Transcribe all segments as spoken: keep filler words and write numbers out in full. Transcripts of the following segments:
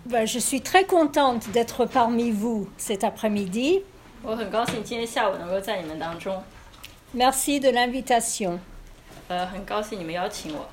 Ben, je suis très contente d'être parmi vous cet après-midi. 我很高兴今天下午能够在你们当中， Merci de l'invitation. 呃，很高兴你们邀请我。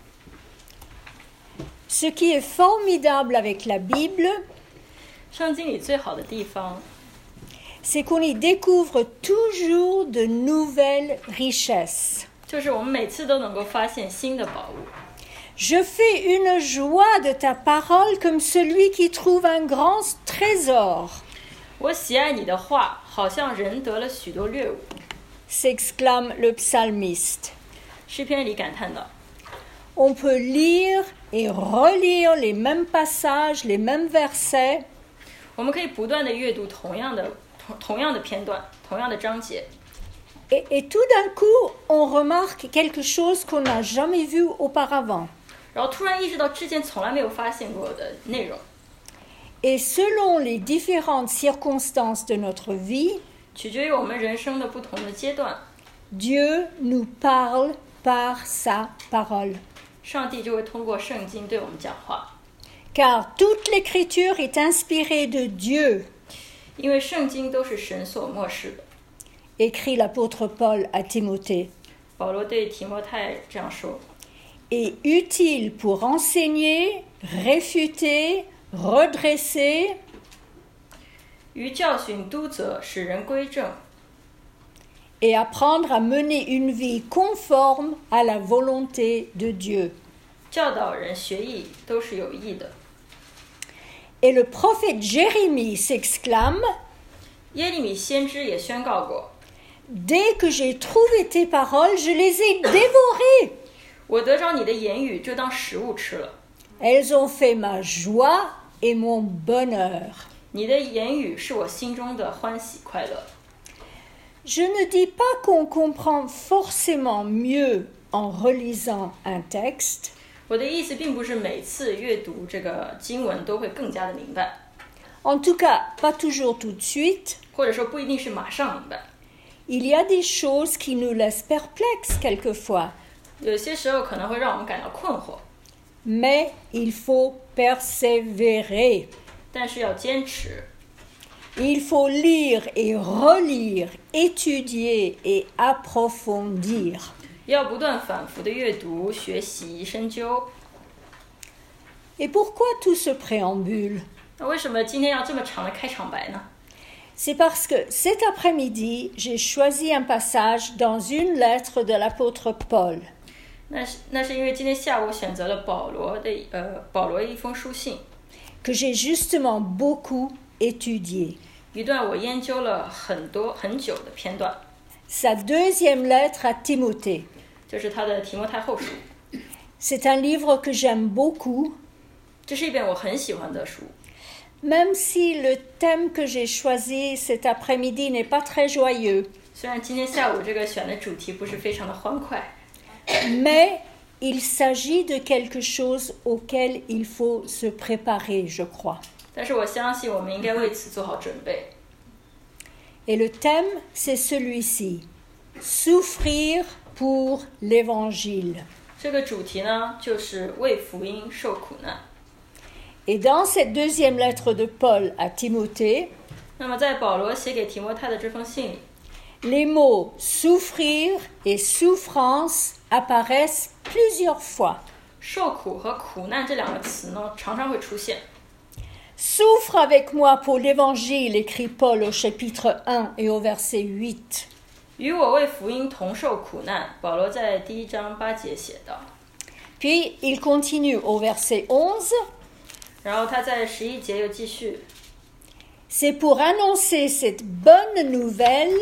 Ce qui est formidable avec la Bible, 圣经里最好的地方， c'est qu'on y découvre toujours de nouvelles richesses. 就是我们每次都能够发现新的宝物。 Je fais une joie de ta parole comme celui qui trouve un grand trésor, 我喜爱你的话，好像人得了许多掠物。 s'exclame le psalmiste. 诗篇里感叹道， On peut lire et relire les mêmes passages, les mêmes versets, 我们可以不断的阅读同样的同同样的片段，同样的章节， et, et tout d'un coup, on remarque quelque chose qu'on n'a jamais vu auparavant. 然后突然意识到之前从来没有发现过的内容。 Et selon les différentes circonstances de notre vie, 取决于我们人生的不同的阶段， Dieu nous parle par sa parole. 上帝就会通过圣经对我们讲话。 Car toute l'écriture est inspirée de Dieu, 因为圣经都是神所默示的。 écrit l'apôtre Paul à Timothée, 保罗对提摩太这样说， est utile pour enseigner, réfuter, redresser, 于教训、督责、使人归正， et apprendre à mener une vie conforme à la volonté de Dieu. 教导人学艺都是有益的。 Et le prophète Jérémie s'exclame, 耶利米先知也宣告过， Dès que j'ai trouvé tes paroles, je les ai dévorées. 我得着你的言语，就当食物吃了。 Elles ont fait ma joie et mon bonheur. 你的言语是我心中的欢喜快乐。 Je ne dis pas qu'on comprend forcément mieux en relisant un texte, 我的意思并不是每次阅读这个经文都会更加的明白， en tout cas pas toujours tout de suite. 或者说不一定是马上明白。 Il y a des choses qui nous laissent perplexes quelquefois, 有些时候可能会让我们感到困惑， mais il faut persévérer. 但是要坚持。 Il faut lire et relire, étudier et approfondir. 要不断反复的阅读、学习、深究。 Et pourquoi tout ce préambule? 那为什么今天要这么长的开场白呢？ C'est parce que cet après-midi, j'ai choisi un passage dans une lettre de l'apôtre Paul. 那是那是因为今天下午选择了保罗的呃保罗一封书信， que j'ai justement beaucoup étudié. 一段我研究了很多很久的片段， Sa deuxième lettre à Timothée. 就是他的提摩太后书。 C'est un livre que j'aime beaucoup, 这是一本我很喜欢的书， même si le thème que j'ai choisi cet après-midi n'est pas très joyeux. 虽然今天下午这个选的主题不是非常的欢快， Mais il s'agit de quelque chose auquel il faut se préparer, je crois. 但是我相信我们应该为此做好准备。 Et le thème, c'est celui-ci. Souffrir pour l'Évangile. 这个主题呢，就是为福音受苦难。 Et dans cette deuxième lettre de Paul à Timothée, 那么在保罗写给提摩太的这封信里， les mots souffrir et souffrance apparaissent plusieurs fois. 受苦和苦难这两个词呢，常常会出现。 Souffre avec moi pour l'Évangile, écrit Paul au chapitre un et au verset huit. 与我为福音同受苦难，保罗在第一章八节写道。 Puis il continue au verset onze. 然后他在十一节又继续， C'est pour annoncer cette bonne nouvelle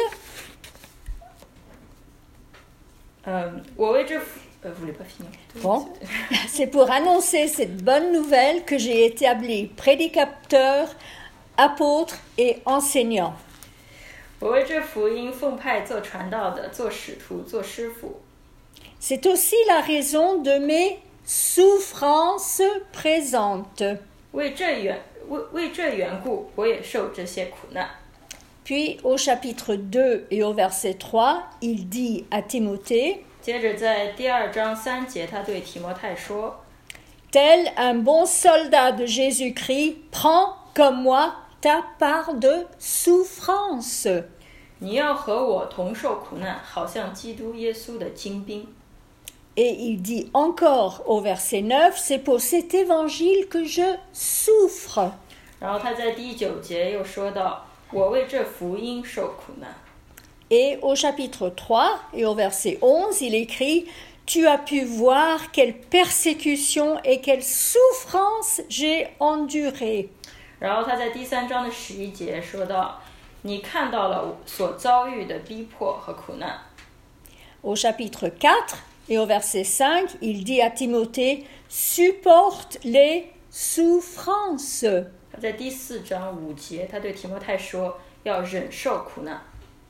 嗯，我为这呃，vous voulez pas finir? Bon, c'est pour annoncer cette bonne nouvelle que j'ai établi prédicateur, apôtre et enseignant. 我为这福音奉派做传道的，做使徒，做师傅。 C'est aussi la raison de mes souffrances présentes. 为这缘为为这缘故，我也受这些苦难。 Puis au chapitre deux et au verset trois, il dit à Timothée, 接着在第二章三节，他对提摩太说 tel un bon soldat de Jésus-Christ, prends comme moi ta part de souffrance. 你要和我同受苦难，好像基督耶稣的精兵。 Et il dit encore au verset neuf, c'est pour cet évangile que je souffre. 然后他在第九节又说到，我为这福音受苦难。 Et au chapitre trois et au verset onze, il écrit, tu as pu voir quelle persécution et quelle souffrance j'ai endurée. 然后他在第三章的十一节说到，你看到了所遭遇的逼迫和苦难。 Au chapitre quatre et au verset cinq, il dit à Timothée, supporte les souffrances. 他在第四章五节，他对提摩太说，要忍受苦难。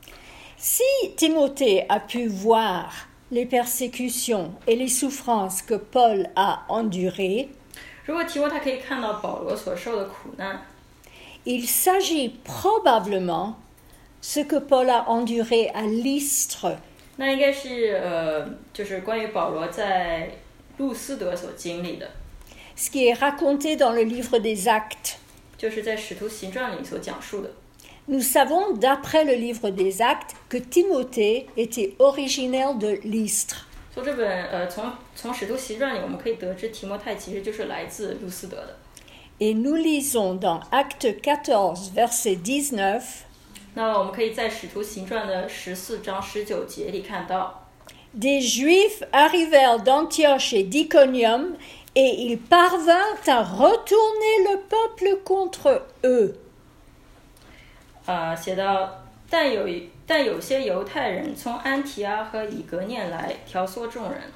Si Timothée a pu voir les persécutions et les souffrances que Paul a endurées, 如果提摩太可以看到保罗所受的苦难， il s'agit probablement ce que Paul a enduré à Lystre. 那应该是呃，就是关于保罗在路斯德所经历的， Ce qui est raconté dans le livre des Actes. 就是在使徒行传里所讲述的。 Nous savons, d'après le livre des Actes, que Timothée était originaire de Lystre. 从这本呃，从从使徒行传里，我们可以得知提摩太其实就是来自路斯德的。 Et nous lisons dans Acte quatorze, verset dix-neuf, 那我们可以在使徒行传的十四章十九节里看到， des Juifs arrivèrent d'Antioche et d'Iconium, et ils parvinrent à retourner le peuple contre eux. 呃，写到，但有但有些犹太人从安提阿和以格念来挑唆众人。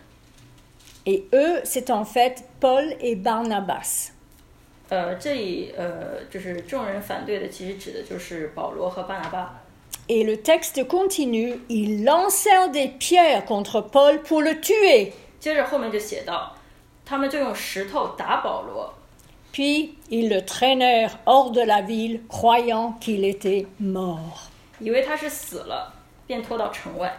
Et eux, c'est en fait Paul et Barnabas. 呃，这里呃，就是众人反对的，其实指的就是保罗和巴拿巴。 Et le texte continue, ils lancèrent des pierres contre Paul pour le tuer. 接着后面就写到，他们就用石头打保罗， Puis ils le traînèrent hors de la ville, croyant qu'il était mort. 以为他是死了，便拖到城外。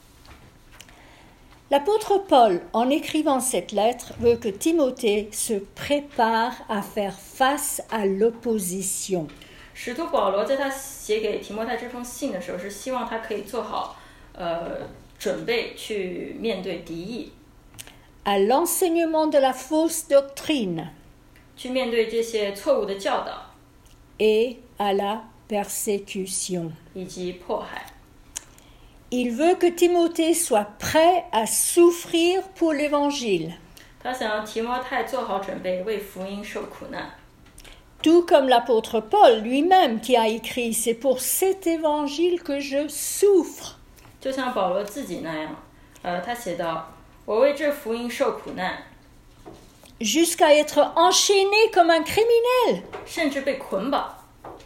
L'apôtre Paul, en écrivant cette lettre, veut que Timothée se prépare à faire face à l'opposition. 使徒保罗在他写给提摩太这封信的时候，是希望他可以做好呃准备去面对敌意， À l'enseignement de la fausse doctrine 去面对这些错误的教导 et à la persécution. 以及迫害。 Il veut que Timothée soit prêt à souffrir pour l'évangile, 他想要提摩太做好准备，为福音受苦难。 tout comme l'apôtre Paul lui-même qui a écrit « C'est pour cet évangile que je souffre ». 就像保罗自己那样，呃，他写道：“我为这福音受苦难， jusqu'à être enchaîné comme un criminel. 甚至被捆绑。”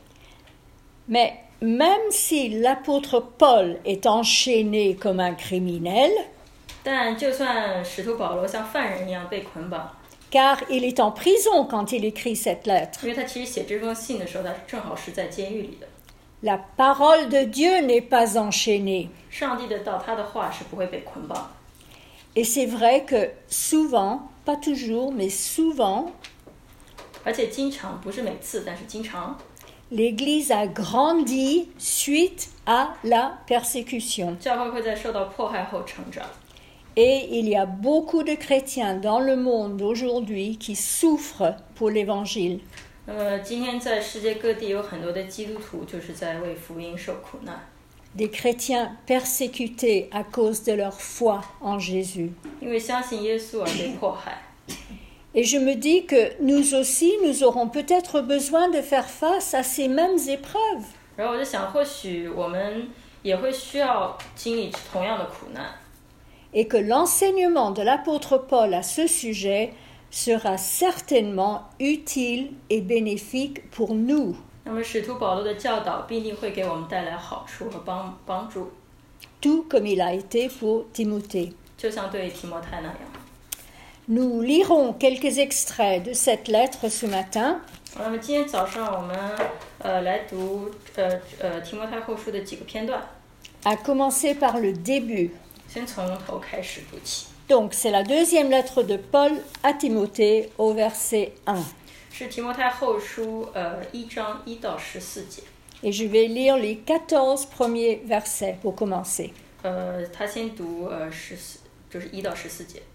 Mais même si l'apôtre Paul est enchaîné comme un criminel, 但就算使徒保罗像犯人一样被捆绑， car il est en prison quand il écrit cette lettre, 因为他其实写这封信的时候，他正好是在监狱里的。 la parole de Dieu n'est pas enchaînée. 上帝的道，他的话是不会被捆绑。 Et c'est vrai que souvent, pas toujours, mais souvent, 而且经常，不是每次，但是经常， l'Église a grandi suite à la persécution. 教会会在受到迫害后成长。 Et il y a beaucoup de chrétiens dans le monde aujourd'hui qui souffrent pour l'Évangile. 那么今天在世界各地有很多的基督徒就是在为福音受苦难， Des chrétiens persécutés à cause de leur foi en Jésus. 因为相信耶稣而被迫害。 Et je me dis que nous aussi, nous aurons peut-être besoin de faire face à ces mêmes épreuves. 然后我就想，或许我们也会需要经历同样的苦难。 Et que l'enseignement de l'apôtre Paul à ce sujet sera certainement utile et bénéfique pour nous. 那么使徒保罗的教导必定会给我们带来好处和帮帮助， Tout comme il a été pour Timothée. 就像对提摩太那样。 Nous lirons quelques extraits de cette lettre ce matin. 那么今天早上我们呃来读呃呃提摩太后书的几个片段， À commencer par le début. 先从头开始读起。 Donc, c'est la deuxième lettre de Paul à Timothée au verset un. 是提摩太后书呃一章一到十四节。 Et je vais lire les quatorze premiers versets pour commencer. 呃，他先读呃十四，就是一到十四节。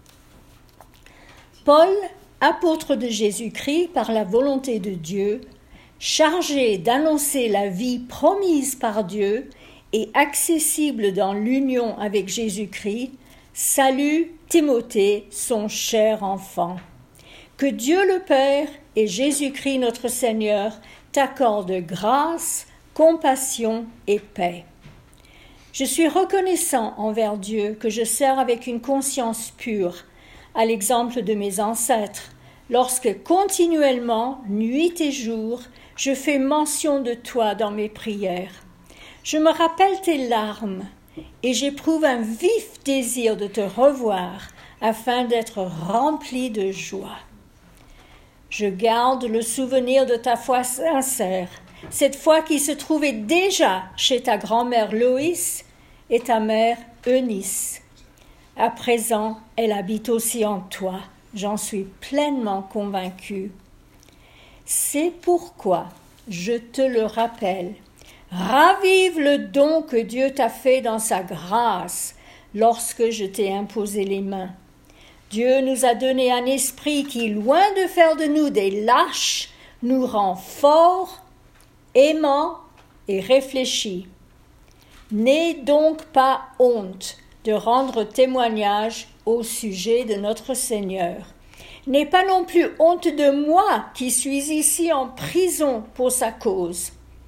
Paul, apôtre de Jésus-Christ par la volonté de Dieu, chargé d'annoncer la vie promise par Dieu et accessible dans l'union avec Jésus-Christ, salue Timothée, son cher enfant. Que Dieu le Père et Jésus-Christ notre Seigneur t'accordent grâce, compassion et paix. Je suis reconnaissant envers Dieu que je sers avec une conscience pure, à l'exemple de mes ancêtres, lorsque continuellement, nuit et jour, je fais mention de toi dans mes prières. Je me rappelle tes larmes et j'éprouve un vif désir de te revoir afin d'être rempli de joie. Je garde le souvenir de ta foi sincère, cette foi qui se trouvait déjà chez ta grand-mère Loïs et ta mère Eunice. À présent, elle habite aussi en toi, j'en suis pleinement convaincue. C'est pourquoi je te le rappelle. Ravive le don que Dieu t'a fait dans sa grâce lorsque je t'ai imposé les mains. Dieu nous a donné un esprit qui, loin de faire de nous des lâches, nous rend forts, aimants et réfléchis. N'aie donc pas honte de rendre témoignage au sujet de notre Seigneur. N'aie pas non plus honte de moi qui suis ici en prison pour sa cause.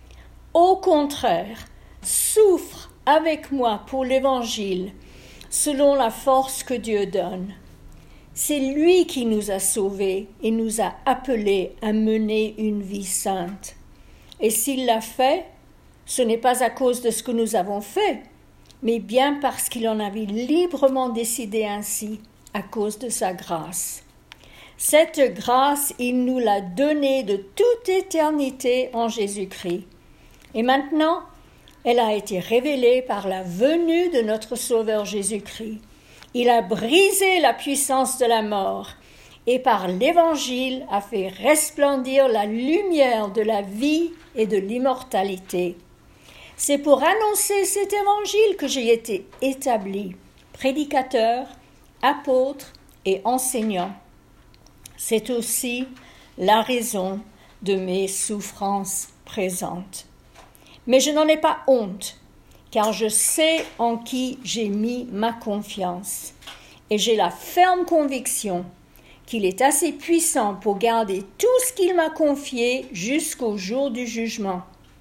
Au contraire, souffre avec moi pour l'Évangile, selon la force que Dieu donne. C'est lui qui nous a sauvés et nous a appelés à mener une vie sainte. Et s'il l'a fait, ce n'est pas à cause de ce que nous avons fait, mais bien parce qu'il en avait librement décidé ainsi, à cause de sa grâce. Cette grâce, il nous l'a donnée de toute éternité en Jésus-Christ. Et maintenant, elle a été révélée par la venue de notre Sauveur Jésus-Christ. Il a brisé la puissance de la mort et par l'Évangile a fait resplendir la lumière de la vie et de l'immortalité. C'est pour annoncer cet Évangile que j'ai été établi, prédicateur, apôtre et enseignant. C'est aussi la raison de mes souffrances présentes. Mais je n'en ai pas honte, car je sais en qui j'ai mis ma confiance, et j'ai la ferme conviction qu'il est assez puissant pour garder tout ce qu'il m'a confié jusqu'au jour du jugement.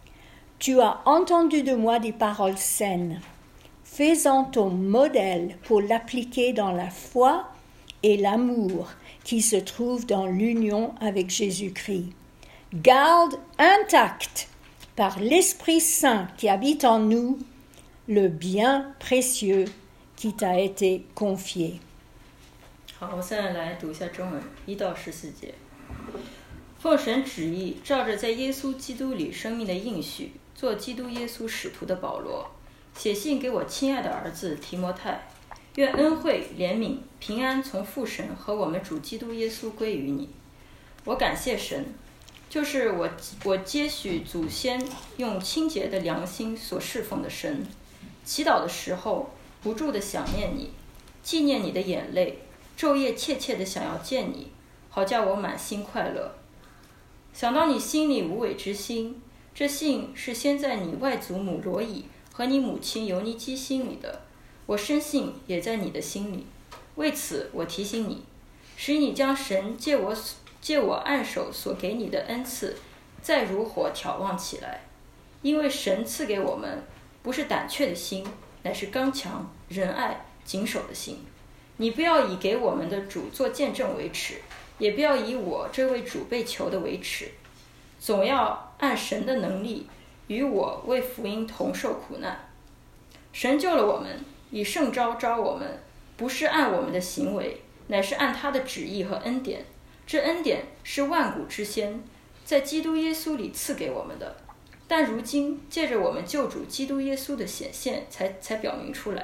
Tu as entendu de moi des paroles saines. Fais-en ton modèle pour l'appliquer dans la foi et l'amour qui se trouve dans l'union avec Jésus-Christ. Garde intact par l'Esprit Saint qui habite en nous, le bien précieux qui t'a été confié. 好，我现在来读一下中文，一到十四节。奉神旨意，照着在耶稣基督里生命的应许，做基督耶稣使徒的保罗，写信给我亲爱的儿子提摩太，愿恩惠、怜悯、平安从父神和我们主基督耶稣归于你。我感谢神。就是我我接续祖先用清洁的良心所侍奉的神，祈祷的时候不住地想念你，纪念你的眼泪，昼夜切切地想要见你，好叫我满心快乐。想到你心里无伪之心，这信是先在你外祖母罗以和你母亲尤尼基心里的，我深信也在你的心里。为此我提醒你，使你将神借我借我按手所给你的恩赐，再如火挑旺起来。因为神赐给我们不是胆怯的心，乃是刚强、仁爱、谨守的心。你不要以给我们的主做见证为耻，也不要以我这位主被求的为耻，总要按神的能力与我为福音同受苦难。神救了我们，以圣召召我们，不是按我们的行为，乃是按他的旨意和恩典。这恩典是万古之先，在基督耶稣里赐给我们的，但如今借着我们救主基督耶稣的显现才才表明出来。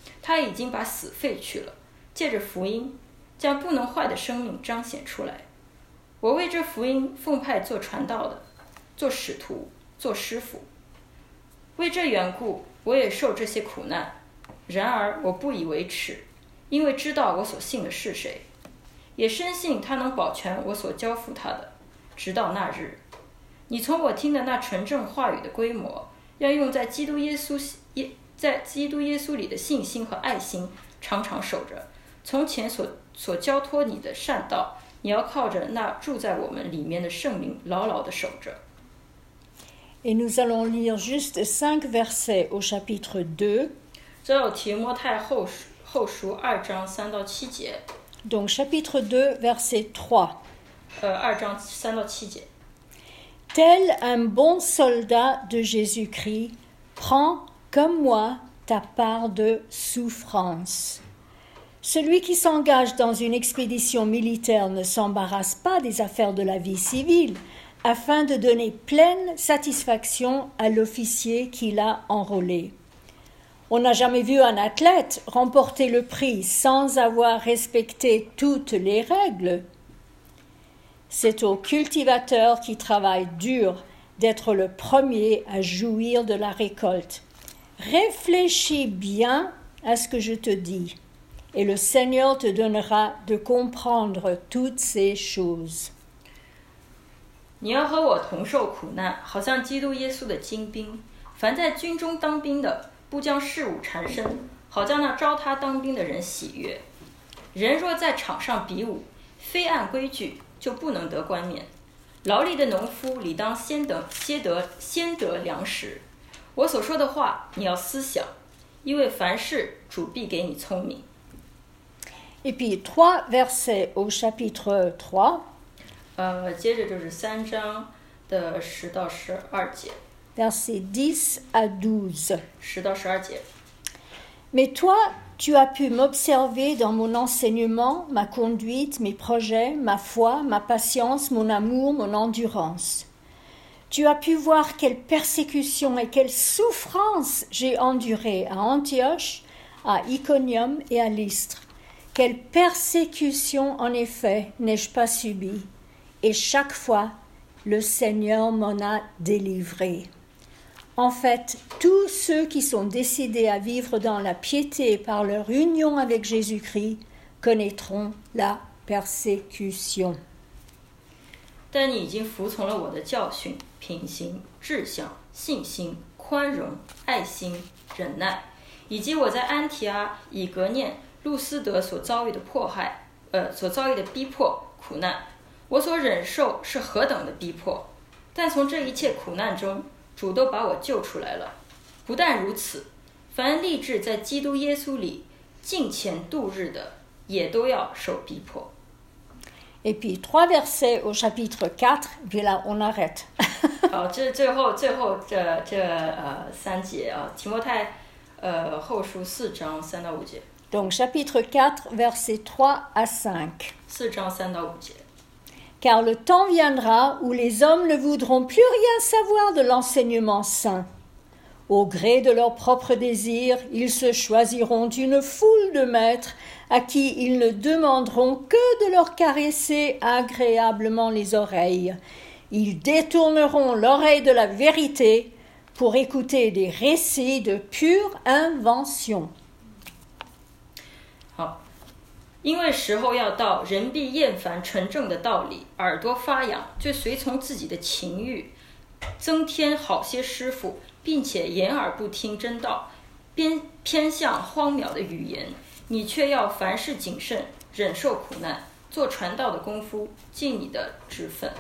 他已经把死废去了，借着福音将不能坏的生命彰显出来。我为这福音奉派做传道的，做使徒，做师傅。为这缘故，我也受这些苦难。然而我不以为耻，因为知道我所信的是谁，也深信他能保全我所交付他的，直到那日。你从我听的那纯正话语的规模，要用在基督耶稣耶在基督耶稣里的信心和爱心，常常守着。从前所所交托你的善道，你要靠着那住在我们里面的圣灵，牢牢地守着。 Et nous allons lire juste cinq versets au chapitre deux. 这有提摩太后书后书二章三到七节。 Donc chapitre deux, verset trois. 呃，二章三到七节。 Tel un bon soldat de Jésus-Christ, prends comme moi ta part de souffrance. Celui qui s'engage dans une expédition militaire ne s'embarrasse pas des affaires de la vie civile, afin de donner pleine satisfaction à l'officier qui l'a enrôlé. On n'a jamais vu un athlète remporter le prix sans avoir respecté toutes les règles. C'est au cultivateur qui travaille dur d'être le premier à jouir de la récolte. Réfléchis bien à ce que je te dis, et le Seigneur te donnera de comprendre toutes ces choses. 你要和我同受苦难，好像基督耶稣的精兵。凡在军中当兵的，不将事物缠身，好叫那招他当兵的人喜悦。人若在场上比武，非按规矩，就不能得冠冕。劳力的农夫理当先得先得先得粮食。我所说的话，你要思想，因为凡事主必给你聪明。 Et puis trois versets au chapitre trois. 呃，接着就是三章的十到十二节。 Versets dix à douze. 十到十二节。 Mais toi, tu as pu m'observer dans mon enseignement, ma conduite, mes projets, ma foi, ma patience, mon amour, mon endurance. Tu as pu voir quelle persécution et quelle souffrance j'ai endurée à Antioche, à Iconium et à Lystre. Quelle persécution, en effet, n'ai-je pas subie? Et chaque fois, le Seigneur m'en a délivré. En fait, tous ceux qui sont décidés à vivre dans la piété par leur union avec Jésus-Christ connaîtront la persécution. 但你已经服从了我的教训、品行、志向、信心、宽容、爱心、忍耐，以及我在安提阿、以格念、路斯德所遭遇的迫害，呃，所遭遇的逼迫、苦难。我所忍受是何等的逼迫，但从这一切苦难中，主都把我救出来了。不但如此，凡立志在基督耶稣里敬虔度日的，也都要受逼迫。 Et puis trois versets au chapitre quatre, puis là on arrête. 好，这最后最后这这呃三节啊，提摩太呃后书四章三到五节。 Donc chapitre quatre, versets trois à cinq. 四章三到五节。 Car le temps viendra où les hommes ne voudront plus rien savoir de l'enseignement saint. Au gré de leurs propres désirs, ils se choisiront une foule de maîtres à qui ils ne demanderont que de leur caresser agréablement les oreilles. Ils détourneront l'oreille de la vérité pour écouter des récits de pure invention. 好。因为时候要到，人必厌烦纯正的道理，耳朵发痒，就随从自己的情欲，增添好些师傅，并且掩耳不听真道，偏偏向荒谬的语言。你却要凡事谨慎，忍受苦难，做传道的功夫，尽你的职分。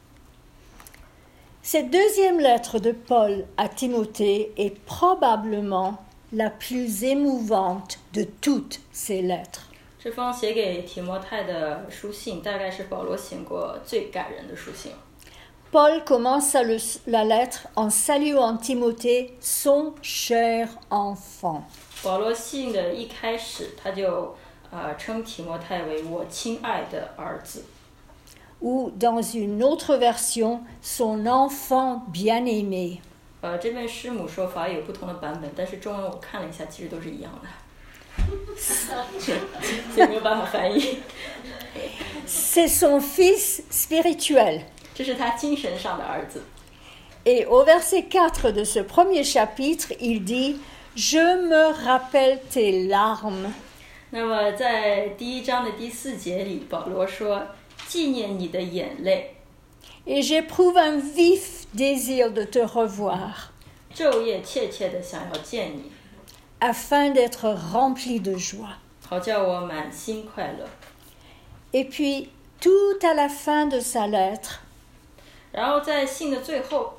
Cette deuxième lettre de Paul à Timothée est probablement la plus émouvante de toutes ses lettres. 这封写给提摩太的书信，大概是保罗写过最感人的书信。 Paul commence le, la lettre en saluant Timothée, son cher enfant. 保罗信的一开始，他就呃称提摩太为我亲爱的儿子。 Ou dans une autre version, son enfant bien-aimé. 呃，这边师母说法有不同的版本，但是中文我看了一下，其实都是一样的。 fils. 所以没有办法翻译。 C'est son fils spirituel. 这是他精神上的儿子。 Et au verset quatre de ce premier chapitre, il dit « Je me rappelle tes larmes. » 那么在第一章的第四节里，保罗说：“纪念你的眼泪， Et j'éprouve un vif désir de te revoir, 昼夜切切的想要见你， afin d'être rempli de joie. » 好叫我满心快乐。 Et puis, tout à la fin de sa lettre, 然后在信的最后，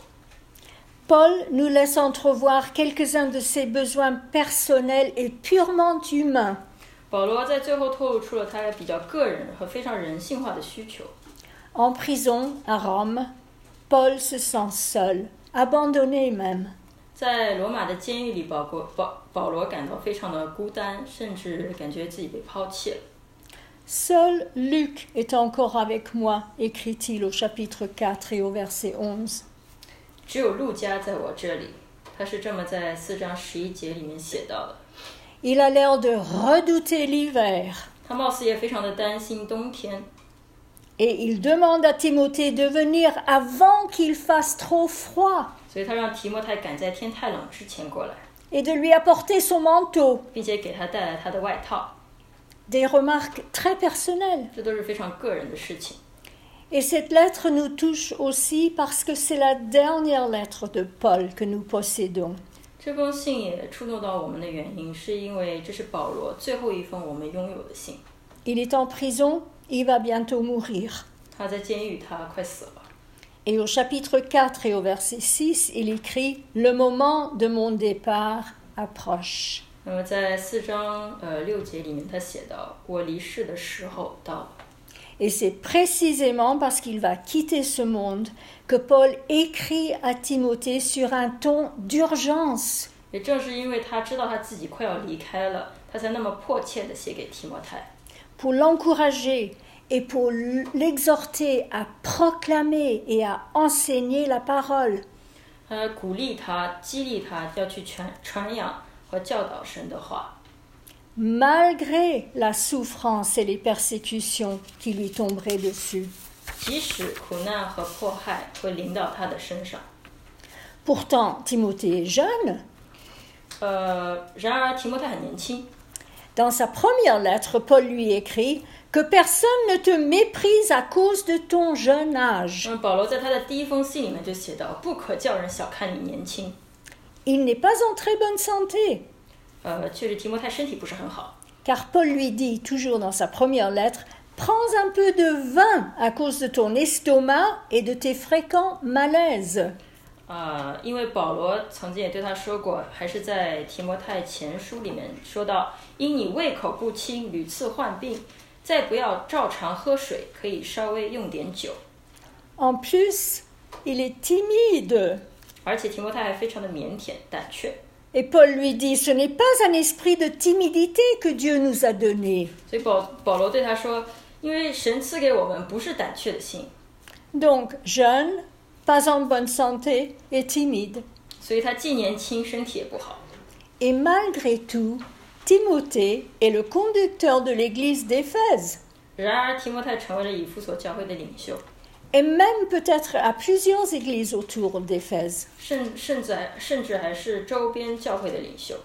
Paul nous laisse entrevoir quelques-uns de ses besoins personnels et purement humains. 保罗在最后透露出了他比较个人和非常人性化的需求。 En prison à Rome, Paul se sent seul, abandonné même. 在罗马的监狱里，保罗保保罗感到非常的孤单，甚至感觉自己被抛弃了。 Seul Luc est encore avec moi, écrit-il au chapitre quatre et au verset onze. 只有路加在我这里，他是这么在四章十一节里面写到的。 Il a l'air de redouter l'hiver 他貌似也非常的担心冬天， et il demande à Timothée de venir avant qu'il fasse trop froid 所以他让提摩太赶在天太冷之前过来， et de lui apporter son manteau. 并且给他带来他的外套。 Des remarques très personnelles. 这都是非常个人的事情。 Et cette lettre nous touche aussi parce que c'est la dernière lettre de Paul que nous possédons. 这封信也触动到我们的原因，是因为这是保罗最后一封我们拥有的信。 Il est en prison, il va bientôt mourir. 他在监狱，他快死了。 Et au chapitre quatre et au verset six, il écrit « Le moment de mon départ approche. » 那么在四章呃六节里面，他写到：“我离世的时候到了。” Et c'est précisément parce qu'il va quitter ce monde que Paul écrit à Timothée sur un ton d'urgence. 也正是因为他知道他自己快要离开了，他才那么迫切地写给提摩太， Pour l'encourager et pour l'exhorter à proclamer et à enseigner la parole. 他鼓励他、激励他要去传传扬和教导神的话。 Malgré la souffrance et les persécutions qui lui tomberaient dessus. 即使苦难和迫害会临到他的身上， Pourtant, Timothée est jeune. 呃，然而提摩太很年轻。 Dans sa première lettre, Paul lui écrit que personne ne te méprise à cause de ton jeune âge. 嗯，保罗在他的第一封信里面就写到，不可叫人小看你年轻。 Il n'est pas en très bonne santé. 呃，确实提摩太身体不是很好， Car Paul lui dit, toujours dans sa première lettre, prends un peu de vin à cause de ton estomac et de tes fréquents malaises. 呃，因为保罗曾经也对他说过，还是在提摩太前书里面说到，因你胃口不清，屡次患病，再不要照常喝水，可以稍微用点酒。 En plus, il est timide. 而且提摩太还非常的腼腆胆怯， Et Paul lui dit, ce n'est pas un esprit de timidité que Dieu nous a donné. 所以保保罗对他说，因为神赐给我们不是胆怯的心， Donc, jeune, pas en bonne santé et timide. 所以他既年轻，身体也不好。 Et malgré tout, Timothée est le conducteur de l'église d'Éphèse. 然而提摩太成为了以弗所教会的领袖， Et même peut-être à plusieurs églises autour d'Éphèse. 甚甚至还甚至还是周边教会的领袖。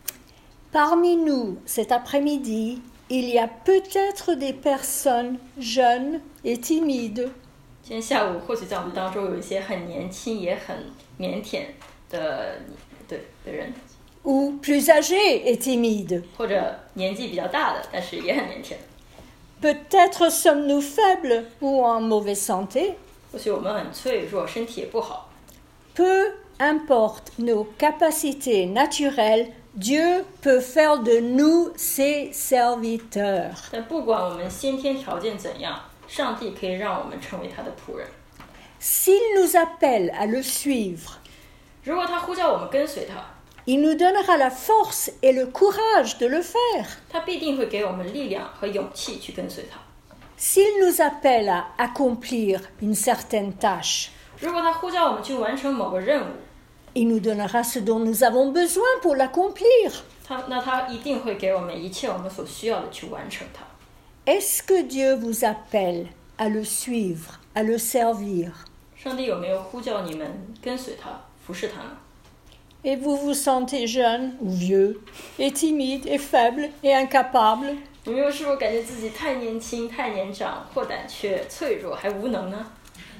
Parmi nous, cet après-midi, il y a peut-être des personnes jeunes et timides, 今天下午或许在我们当中有一些很年轻也很腼腆的对的人， ou plus âgés et timides. 或者年纪比较大的，但是也很腼腆。 Peut-être sommes-nous faibles ou en mauvaise santé. 或许我们很脆弱，身体也不好。 Peu importe nos capacités naturelles, Dieu peut faire de nous ses serviteurs. 但不管我们先天条件怎样，上帝可以让我们成为他的仆人。 S'il nous appelle à le suivre, 如果他呼叫我们跟随他， il nous donnera la force et le courage de le faire. 他必定会给我们力量和勇气去跟随他。 S'il nous appelle à accomplir une certaine tâche, 如果他呼叫我们去完成某个任务， il nous donnera ce dont nous avons besoin pour l'accomplir. 他那他一定会给我们一切我们所需要的去完成它。 Est-ce que Dieu vous appelle à le suivre, à le servir? 上帝有没有呼叫你们跟随他、服侍他呢？ Et vous vous sentez jeune ou vieux, et timide, et faible, et incapable? 有没有是否感觉自己太年轻、太年长，或胆怯、脆弱，还无能呢？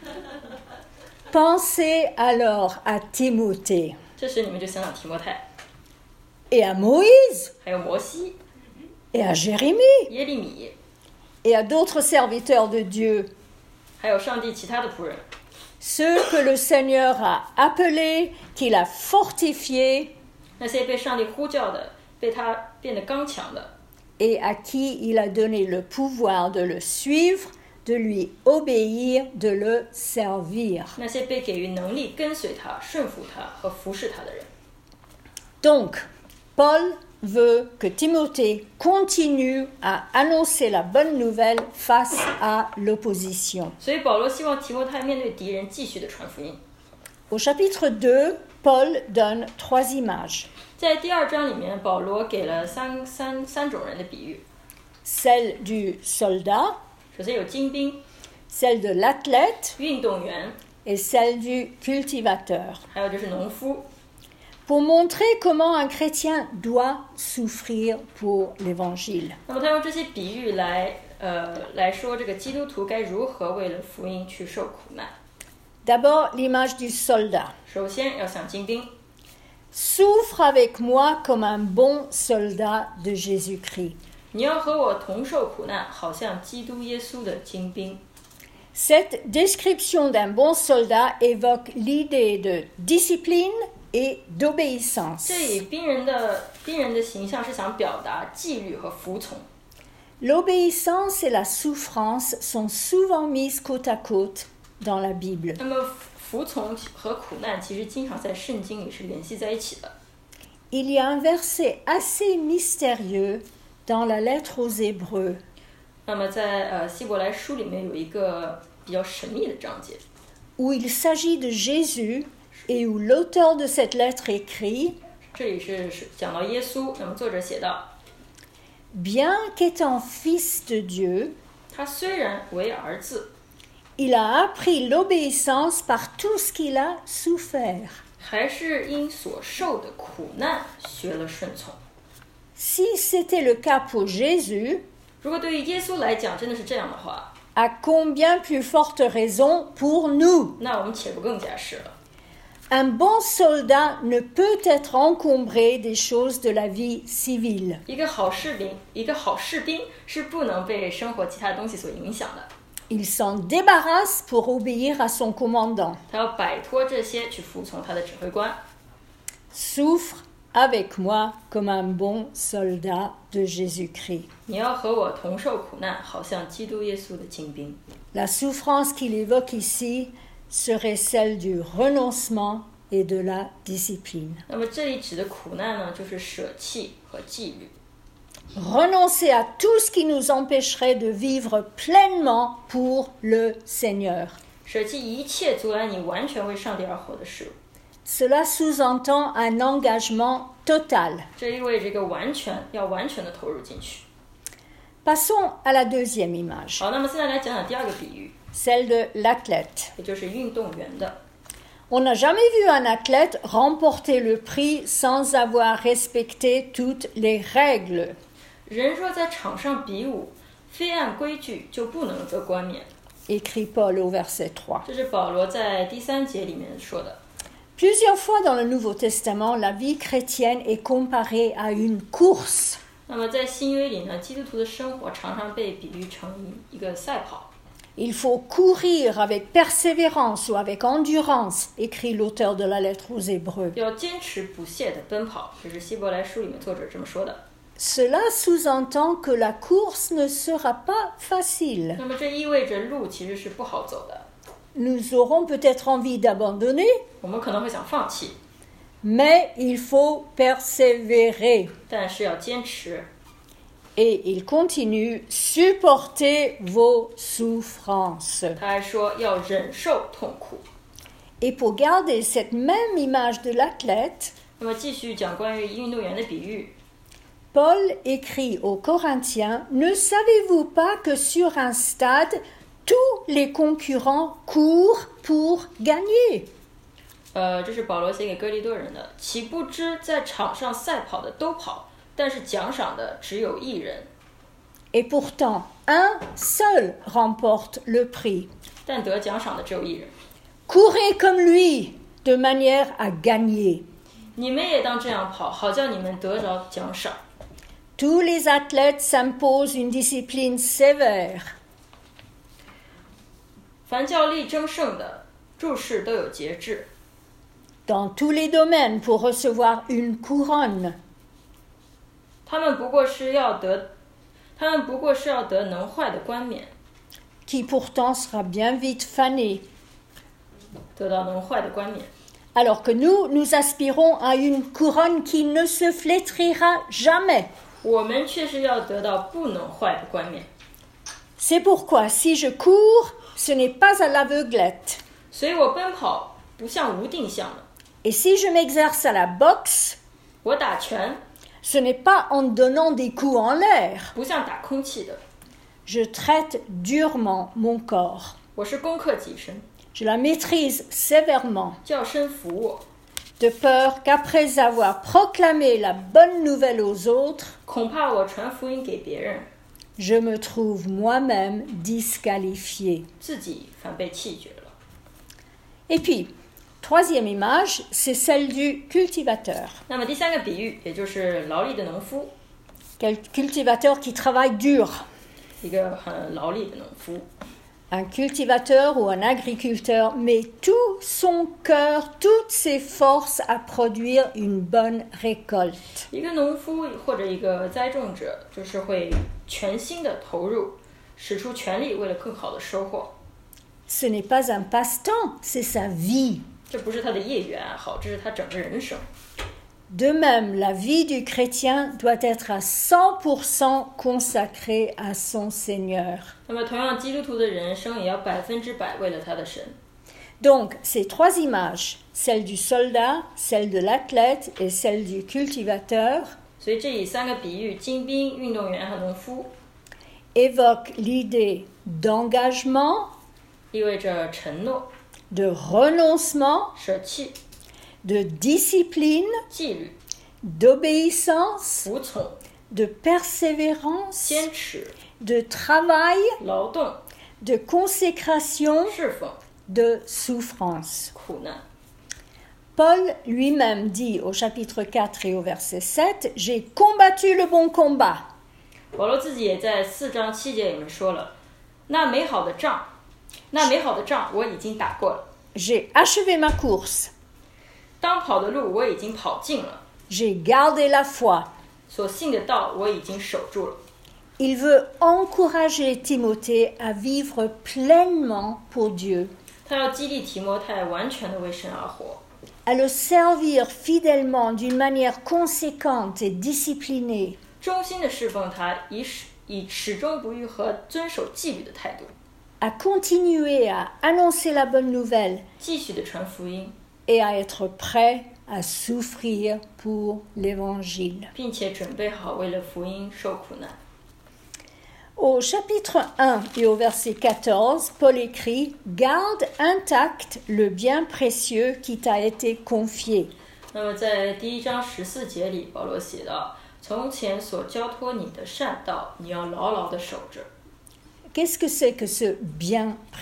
Pensez alors à Timothée 这时你们就想想提摩太， et à Moïse 还有摩西、 et à Jérémie 耶利米， et à d'autres serviteurs de Dieu, 还有上帝其他的仆人， ceux que le Seigneur a appelés, qu'il a fortifiés 那些被上帝呼叫的，被他变得刚强的， et à qui il a donné le pouvoir de le suivre, de lui obéir, de le servir. 那些被给予能力跟随他、顺服他和服侍他的人。 Donc, Paul veut que Timothée continue à annoncer la bonne nouvelle face à l'opposition. 所以保罗希望提摩太面对敌人继续的传福音。 Au chapitre deux, Paul donne trois images. 在第二章里面，保罗给了三三三种人的比喻。 Celle du soldat, 首先有精兵、 celle de l'athlète 运动员， et celle du cultivateur, 还有就是农夫， pour montrer comment un chrétien doit souffrir pour l'évangile. 那么他用这些比喻来呃来说这个基督徒该如何为了福音去受苦难。 D'abord, l'image du soldat. 首先要想精兵， Souffre avec moi comme un bon soldat de Jésus-Christ. 你要和我同受苦难，好像基督耶稣的精兵。 Cette description d'un bon soldat évoque l'idée de discipline et d'obéissance. 这里兵人的兵人的形象是想表达纪律和服从。 L'obéissance et la souffrance sont souvent mises côte à côte dans la Bible. 那么服从和苦难其实经常在圣经里是联系在一起的。 Il y a un verset assez mystérieux dans la lettre aux Hébreux 那么在呃希伯来书里面有一个比较神秘的章节， où il s'agit de Jésus et où l'auteur de cette lettre écrit 这里是是讲到耶稣。那么作者写道， Bien qu'étant fils de Dieu, 他虽然为儿子， il a appris l'obéissance par tout ce qu'il a souffert. 还是因所受的苦难学了顺从。 Si c'était le cas pour Jésus, 如果对于耶稣来讲真的是这样的话， à combien plus forte raison pour nous? 那我们岂不更加是了？ Un bon soldat ne peut être encombré des choses de la vie civile. 一个好士兵，一个好士兵是不能被生活其他东西所影响的。 Il s'en débarrasse pour obéir à son commandant. 他要摆脱这些，去服从他的指挥官。 Souffre avec moi comme un bon soldat de Jésus-Christ. 你要和我同受苦难，好像基督耶稣的精兵。 La souffrance qu'il évoque ici serait celle du renoncement et de la discipline. 那么这里指的苦难呢，就是舍弃和纪律。 Renoncer à tout ce qui nous empêcherait de vivre pleinement pour le Seigneur. 舍弃一切阻拦你完全为上帝而活的事物， Cela sous-entend un engagement total. 这意味着一个完全要完全的投入进去。 Passons à la deuxième image, 好，那么现在来讲讲第二个比喻， celle de l'athlète. 也就是运动员的。 On n'a jamais vu un athlète remporter le prix sans avoir respecté toutes les règles. 人若在场上比武，非按规矩就不能得冠冕。 Écrit Paul au verset trois. 这是保罗在第三节里面说的。 Plusieurs fois dans le Nouveau Testament, la vie chrétienne est comparée à une course. 那么在新约里呢，基督徒的生活常常被比喻成一一个赛跑。 Il faut courir avec persévérance ou avec endurance, écrit l'auteur de la lettre aux Hébreux. 要坚持不懈的奔跑，这是希伯来书里面作者这么说的。 Cela sous-entend que la course ne sera pas facile. 那么这意味着路其实是不好走的， Nous aurons peut-être envie d'abandonner, 我们可能会想放弃， mais il faut persévérer. 但是要坚持。 Et il continue, supportez vos souffrances. 他还说要忍受痛苦。 Et pour garder cette même image de l'athlète, 那么继续讲关于运动员的比喻， Paul écrit aux Corinthiens, « Ne savez-vous pas que sur un stade, tous les concurrents courent pour gagner ?» 呃，这是保罗写给哥林多人的。岂不知在场上赛跑的都跑，但是奖赏的只有一人。 Et pourtant, un seul remporte le prix. 但得奖赏的只有一人。 Courez comme lui, de manière à gagner. 你们也当这样跑，好叫你们得着奖赏。 Tous les athlètes s'imposent une discipline sévère. 凡较力争胜的，诸事都有节制。 Dans tous les domaines pour recevoir une couronne. 他们不过是要得，他们不过是要得能坏的冠冕， qui pourtant sera bien vite fanée. 得到能坏的冠冕。 Alors que nous, nous aspirons à une couronne qui ne se flétrira jamais. 我们却是要得到不能坏的冠冕。 C'est pourquoi, si je cours, ce n'est pas à l'aveuglette. 所以我奔跑不像无定向的， Et si je m'exerce à la boxe, 我打拳 ce n'est pas en donnant des coups en l'air. 不像打空气的， Je traite durement mon corps. 我是攻克己身， Je la maîtrise sévèrement, 叫身服我， de peur qu'après avoir proclamé la bonne nouvelle aux autres, 恐怕我传福音给别人， je me trouve moi-même disqualifié. 自己反被弃绝了。 Et puis, troisième image, c'est celle du cultivateur. 那么第三个比喻，也就是劳力的农夫， Quel cultivateur qui travaille dur. 一个很劳力的农夫。 Un cultivateur ou un agriculteur met tout son cœur, toutes ses forces à produire une bonne récolte. 一个农夫或者一个栽种者，就是会全心的投入，使出全力，为了更好的收获。 Ce n'est pas un passe-temps, c'est sa vie. 这不是他的业余爱好，这是他整个人生。 De même, la vie du chrétien doit être à cent pour cent consacrée à son Seigneur. 那么，同样，基督徒的人生也要百分之百为了他的神。 Donc, ces trois images, celle du soldat, celle de l'athlète et celle du cultivateur, 所以这以三个比喻，精兵、运动员和农夫， évoquent l'idée d'engagement, 意味着承诺、 de renoncement, 舍弃、 de discipline, 纪律、 d'obéissance, 服从、 de persévérance, 坚持、 de travail, 劳动、 de consécration, 侍奉、 de souffrance. 苦难。 Paul lui-même dit au chapitre quatre et au verset sept, « J'ai combattu le bon combat. 保罗自己也在四章七节里面说了：“那美好的仗，那美好的仗我已经打过了， J'ai achevé ma course. 当跑的路我已经跑尽了， J'ai gardé la foi. » 所信的道我已经守住了。 Il veut encourager Timothée à vivre pleinement pour Dieu, 他要激励提摩太完全的为神而活， à le servir fidèlement d'une manière conséquente et disciplinée, 忠心的侍奉他，以始以始终不渝和遵守纪律的态度， à continuer à annoncer la bonne nouvelle 继续的传福音， et à être prêt à souffrir pour l'Évangile. 并且准备好为了福音受苦难。 Au chapitre un et au verset quatorze, Paul écrit « Garde intact le bien précieux qui t'a été confié. » 那么在第一章十四节里，保罗写道：“从前所交托你的善道，你要牢牢的守着。 Qu'est-ce que c'est que ce bien précieux ? »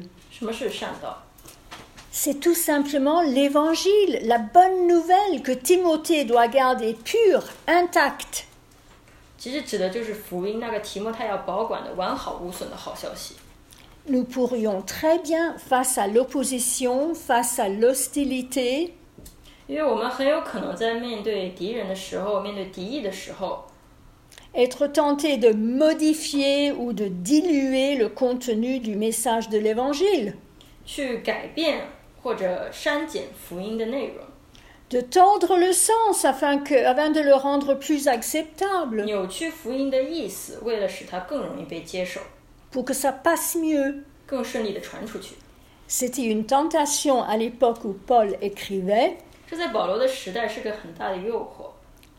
什么是善道？ C'est tout simplement l'Évangile, la bonne nouvelle que Timothée doit garder pure, intacte. 其实指的就是福音，那个提摩太要保管的完好无损的好消息。 Nous pourrions très bien, face à l'opposition, face à l'hostilité, 因为我们很有可能在面对敌人的时候，面对敌意的时候， être tentés de modifier ou de diluer le contenu du message de l'Évangile, 去改变或者删减福音的内容， de tordre le sens afin, que, afin de le rendre plus acceptable, 扭曲福音的意思，为了使它更容易被接受， pour que ça passe mieux. 更顺利地传出去。 C'était une tentation à l'époque où Paul écrivait. 这在保罗的时代是个很大的诱惑。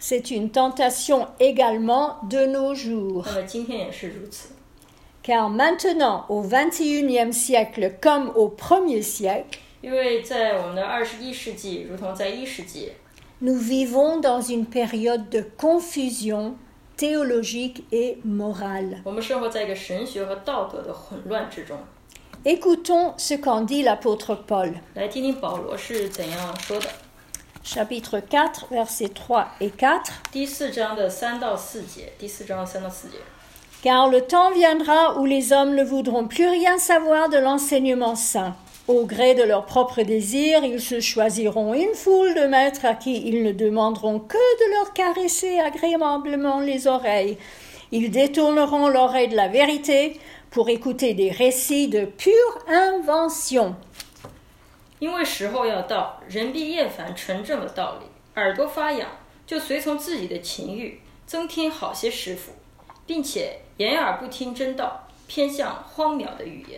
C'est une tentation également de nos jours. 那么今天也是如此。 Car maintenant, au vingt et unième siècle comme au premier siècle, 因为在我们的二十一世纪，如同在一世纪， nous vivons dans une période de confusion théologique et morale. 我们生活在一个神学和道德的混乱之中。 Écoutons ce qu'en dit l'apôtre Paul. 来听听保罗是怎样说的。 Chapitre quatre, versets trois et quatre. 第四章的三到四节，第四章的三到四节。 Car le temps viendra où les hommes ne voudront plus rien savoir de l'enseignement saint. Au gré de leurs propres désirs, ils se choisiront une foule de maîtres à qui ils ne demanderont que de leur caresser agréablement les oreilles. Ils détourneront l'oreille de la vérité pour écouter des récits de pure invention. 因为时候要到，人必厌烦纯正的道理，耳朵发痒，就随从自己的情欲，增添好些师傅，并且掩耳不听真道，偏向荒渺的语言。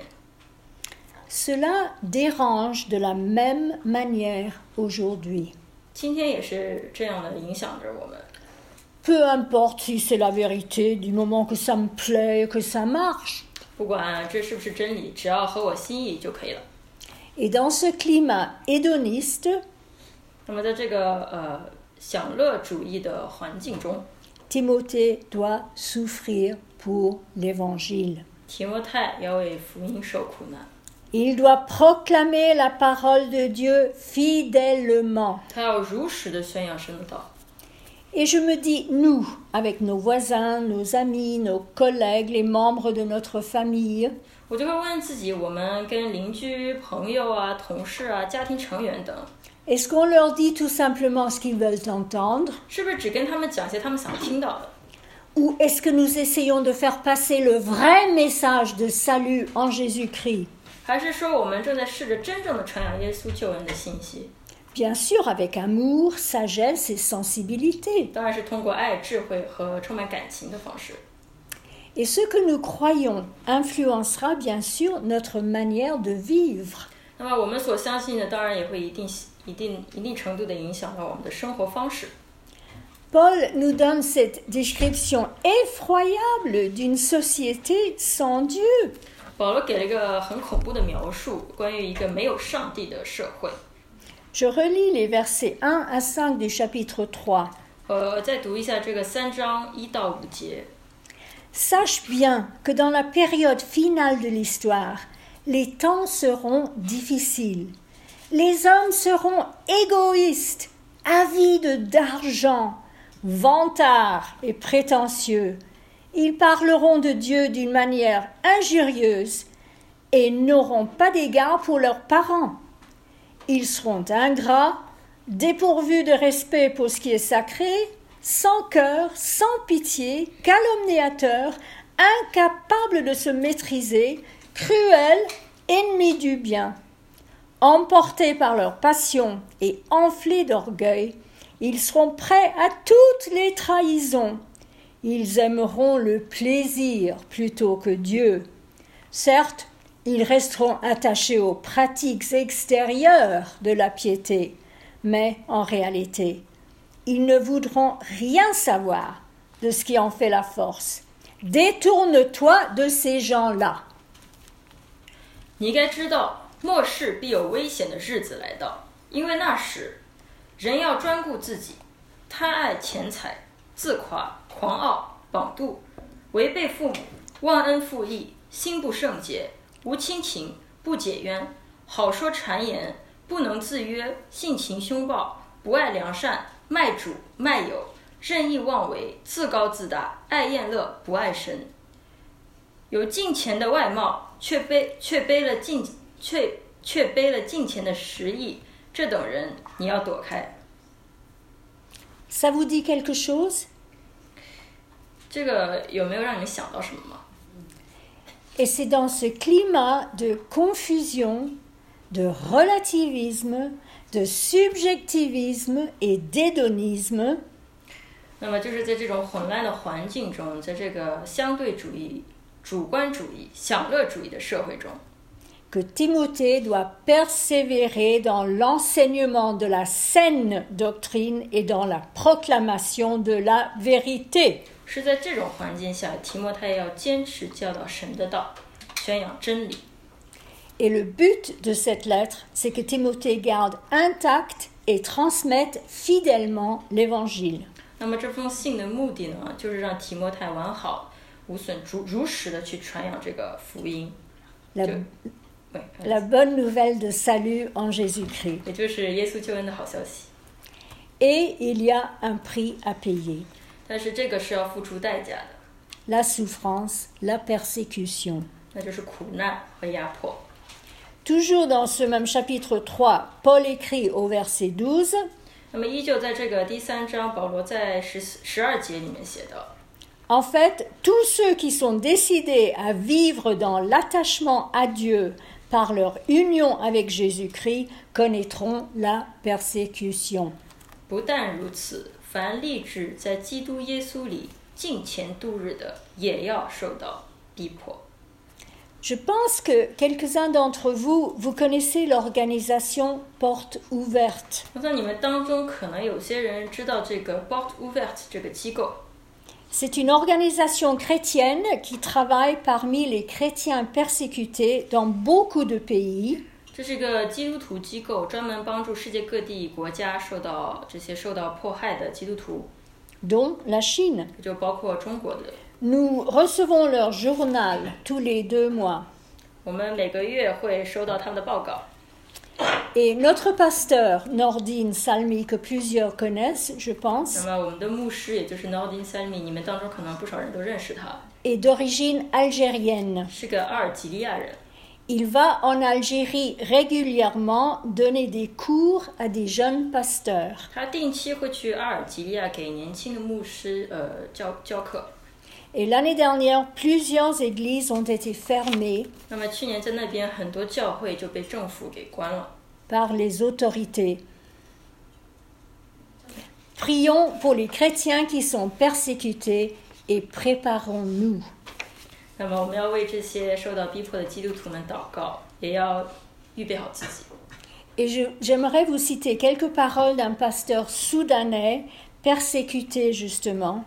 Cela dérange de la même manière aujourd'hui. 今天也是这样的影响着我们。 Peu importe si c'est la vérité, du moment que ça me plaît, que ça marche. 不管这是不是真理，只要合我心意就可以了。 Et dans ce climat hédoniste, 那么在这个呃享乐主义的环境中， Timothée doit souffrir pour l'évangile. 提摩太要为福音受苦难， Il doit proclamer la parole de Dieu fidèlement. 他要如实的宣扬神的道。 Et je me dis, nous, avec nos voisins, nos amis, nos collègues, les membres de notre famille, 我就会问自己，我们跟邻居、朋友啊、同事啊、家庭成员等， est-ce qu'on leur dit tout simplement ce qu'ils veulent entendre? 是不是只跟他们讲些他们想听到的？ Ou est-ce que nous essayons de faire passer le vrai message de salut en Jésus-Christ? 还是说我们正在试着真正的传扬耶稣救恩的信息？ Bien sûr, avec amour, sagesse et sensibilité. 当然是通过爱、智慧和充满感情的方式。 Et ce que nous croyons influencera bien sûr notre manière de vivre. 那么我们所相信的，当然也会一定、一定、一定程度的影响到我们的生活方式。 Paul nous donne cette description effroyable d'une société sans Dieu. 保罗给了一个很恐怖的描述，关于一个没有上帝的社会。 Je relis les versets un à cinq du chapitre trois. 呃，再读一下这个三章一到五节。 Sache bien que dans la période finale de l'histoire, les temps seront difficiles. Les hommes seront égoïstes, avides d'argent, vantards et prétentieux. Ils parleront de Dieu d'une manière injurieuse et n'auront pas d'égard pour leurs parents. Ils seront ingrats, dépourvus de respect pour ce qui est sacré, sans cœur, sans pitié, calomniateurs, incapables de se maîtriser, cruels, ennemis du bien. Emportés par leur passion et enflés d'orgueil, ils seront prêts à toutes les trahisons. Ils aimeront le plaisir plutôt que Dieu. Certes, ils resteront attachés aux pratiques extérieures de la piété, mais en réalité, ils ne voudront rien savoir de ce qui en fait la force. Détourne-toi de ces gens-là. 你该知道，末世必有危险的日子来到，因为那时，人要专顾自己，贪爱钱财，自夸、狂傲、绑度，违背父母，忘恩负义，心不圣洁，无亲情，不解冤，好说谗言，不能自约，性情凶暴，不爱良善，卖主卖友，任意妄为，自高自大，爱宴乐，不爱神。有敬钱的外貌，却背却背了敬却却背了敬钱的实意，这等人你要躲开。 Ça vous dit quelque chose? 这个有没有让你想到什么吗？ Et c'est dans ce climat de confusion, de relativisme, de subjectivisme et d'hédonisme 那么就是在这种混乱的环境中，在这个相对主义、主观主义、享乐主义的社会中， que Timothée doit persévérer dans l'enseignement de la saine doctrine et dans la proclamation de la vérité. 是在这种环境下，提摩太要坚持教导神的道，宣扬真理。 Et le but de cette lettre, c'est que Timothée garde intact et transmette fidèlement l'évangile. 那么这封信的目的呢，就是让提摩太完好无损、如如实的去传扬这个福音。 La, 就 oui, la bonne nouvelle de salut en Jésus-Christ. 也就是耶稣救恩的好消息。 Et il y a un prix à payer. 但是这个是要付出代价的， La souffrance, la persécution. 那就是苦难和压迫。 Toujours dans ce même chapitre trois, Paul écrit au verset douze, 那么依旧在这个第三章，保罗在十十二节里面写的。 En fait, tous ceux qui sont décidés à vivre dans l'attachement à Dieu par leur union avec Jésus-Christ connaîtront la persécution. 不但如此，凡立志在基督耶稣里敬虔度日的，也要受到逼迫。 Je pense que quelques-uns d'entre vous, vous connaissez l'organisation Porte Ouverte. 我想你们当中可能有些人知道这个 Porte Ouverte 这个机构。 C'est une organisation chrétienne qui travaille parmi les chrétiens persécutés dans beaucoup de pays. 这是一个基督徒机构，专门帮助世界各地国家受到这些受到迫害的基督徒， dont la Chine. 就包括中国的。 Nous recevons leur journal tous les deux mois. 我们每个月会收到他们的报告。 Et notre pasteur, Nordine Salmi, que plusieurs connaissent, je pense, 那么我们的牧师，也就是 Nordin Salmi， 你们当中可能不少人都认识他， est d'origine algérienne. 是个阿尔及利亚人。 Il va en Algérie régulièrement donner des cours à des jeunes pasteurs. 他定期会去阿尔及利亚给年轻的牧师呃教教课。 Et l'année dernière, plusieurs églises ont été fermées 那么去年在那边很多教会就被政府给关了。 par les autorités. Prions pour les chrétiens qui sont persécutés et préparons-nous. 那么我们要为这些受到逼迫的基督徒们祷告，也要预备好自己。 Et je, j'aimerais vous citer quelques paroles d'un pasteur soudanais persécuté justement.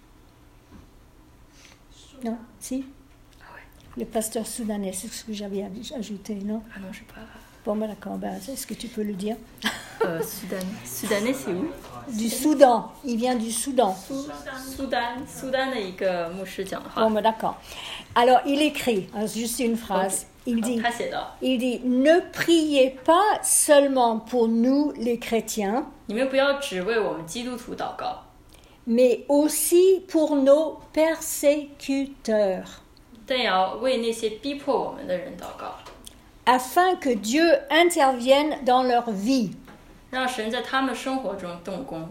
Non, si? Le pasteur soudanais, c'est ce que j'avais ajouté, non? Ah non, je sais pas. Bon, ben d'accord, ben, est-ce que tu peux le dire? Euh, Soudan. Soudanais, c'est où? Du Soudan, il vient du Soudan. Soudan, Soudan 的一个牧师讲的话。 Bon, ben d'accord. Alors, il écrit, hein, juste une phrase, il dit, 他写的， il dit, ne priez pas seulement pour nous les chrétiens, 你们不要只为我们基督徒祷告， mais aussi pour nos persécuteurs, 但也要为那些逼迫我们的人祷告， afin que Dieu intervienne dans leur vie. 让神在他们生活中动工。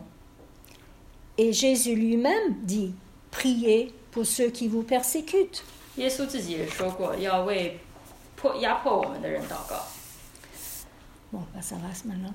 Et Jésus lui-même dit, priez pour ceux qui vous persécutent. 耶稣自己也说过，要为迫压迫我们的人祷告。 Bon, ben ça va maintenant.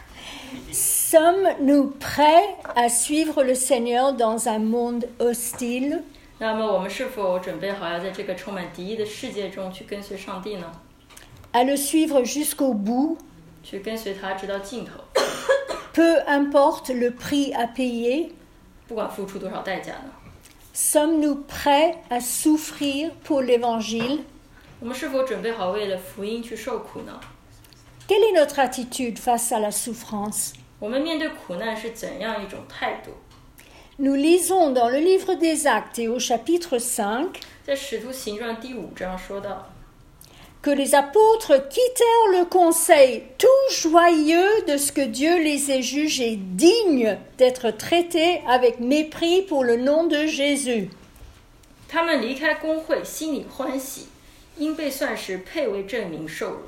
Sommes-nous prêts à suivre le Seigneur dans un monde hostile? 那么我们是否准备好要在这个充满敌意的世界中去跟随上帝呢？ À le suivre jusqu'au bout, 去跟随他直到尽头， peu importe le prix à payer? 不管付出多少代价呢？ Sommes-nous prêts à souffrir pour l'Évangile? 我们是否准备好为了福音去受苦呢？ Quelle est notre attitude face à la souffrance? 我们面对苦难是怎样一种态度？ Nous lisons dans le livre des Actes et au chapitre cinq 在《使徒行传》第五章说到， que les apôtres quittèrent le conseil tout joyeux de ce que Dieu les ait jugés dignes d'être traités avec mépris pour le nom de Jésus. 他们离开公会，心里欢喜，因被算是配为证明受辱，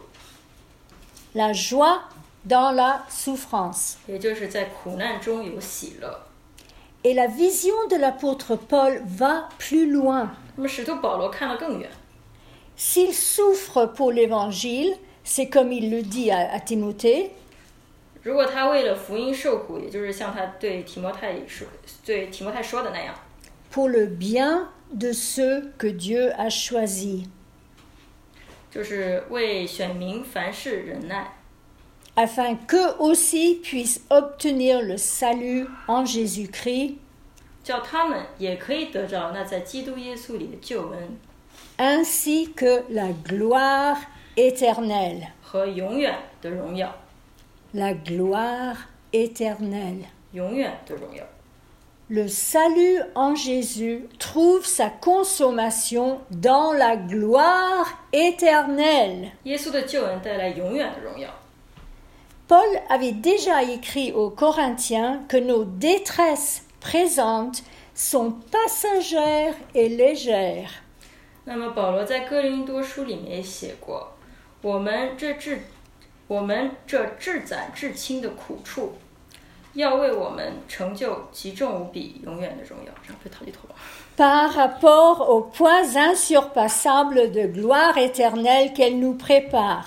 La joie dans la souffrance. 也就是在苦难中有喜乐。 Et la vision de l'apôtre Paul va plus loin. 那么使徒保罗看得更远， S'il souffre pour l'Évangile, c'est comme il le dit à, à Timothée, 如果他为了福音受苦，也就是像他对提摩太说对提摩太说的那样， pour le bien de ceux que Dieu a choisis. 就是为选民凡事忍耐， afin qu'eux aussi puissent obtenir le salut en Jésus-Christ, 叫他们也可以得着那在基督耶稣里的救恩 ainsi que la gloire éternelle. 和永远的荣耀， La gloire éternelle. 永远的荣耀。 Le salut en Jésus trouve sa consommation dans la gloire éternelle. 耶稣的救恩带来永远的荣耀。 Paul avait déjà écrit aux Corinthiens que nos détresses présentes sont passagères et légères. 那么保罗在哥林多书里面也写过，我们这至我们这至暂至轻的苦处，要为我们成就极重无比、永远的荣耀。这样被逃离头吧。 Par rapport aux points insurpassables de gloire éternelle qu'elle nous prépare.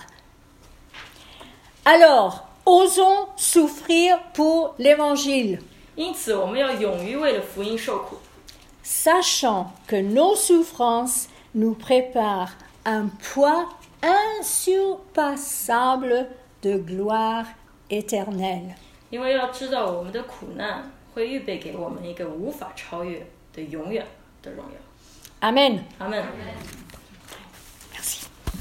Alors, osons souffrir pour l'Évangile, 因此，我们要勇于为了福音受苦， sachant que nos souffrances nous préparent un poids insurpassable de gloire éternelle. 因为要知道我们的苦难会预备给我们一个无法超越的永远的荣耀。 Amen. 阿门。 Merci.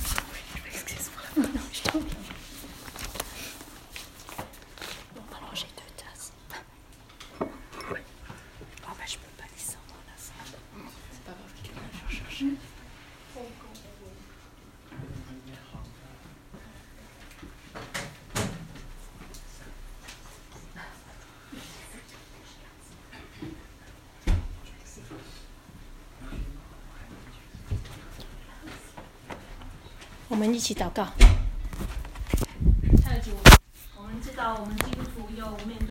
Bon, alors j'ai deux tasses. Oh ben je peux pas descendre là, ça. C'est pas grave, je cherche. 我们一起祷告。 太主，我们知道我们基督徒有面